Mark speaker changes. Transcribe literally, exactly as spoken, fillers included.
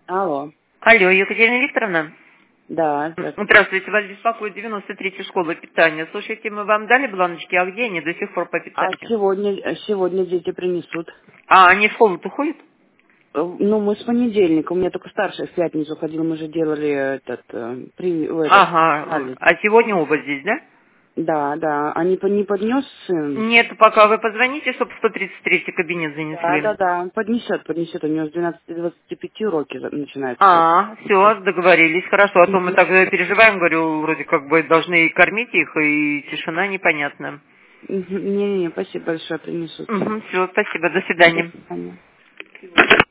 Speaker 1: Алло.
Speaker 2: Алло, Екатерина Викторовна?
Speaker 1: Да, здравствуйте.
Speaker 2: Здравствуйте, вас беспокоит девяносто третья школа питания. Слушайте, мы вам дали бланочки, а где они до сих пор по
Speaker 1: А
Speaker 2: питанию?
Speaker 1: сегодня, сегодня дети принесут.
Speaker 2: А, они в школу-то ходят?
Speaker 1: Э, Ну, мы с понедельника. У меня только старшая в пятницу ходила. Мы же делали этот, э, при, в этот
Speaker 2: Ага,
Speaker 1: анализ.
Speaker 2: а сегодня оба здесь, да?
Speaker 1: Да, да. А не, по- не поднес сын?
Speaker 2: Нет, пока вы позвоните, чтобы сто тридцать третий кабинет
Speaker 1: Да, да,
Speaker 2: занесли.
Speaker 1: да. Он поднесет, поднесет. У него с двенадцати двадцати пяти уроки за- начинаются.
Speaker 2: А, все, договорились, хорошо. А то мы
Speaker 1: Мгм.
Speaker 2: так э, переживаем, говорю, вроде как бы должны кормить их, и тишина непонятная.
Speaker 1: Мгм. Не-не-не, спасибо большое, принесут.
Speaker 2: Угу, все, спасибо, до
Speaker 1: До
Speaker 2: свидания.
Speaker 1: свидания.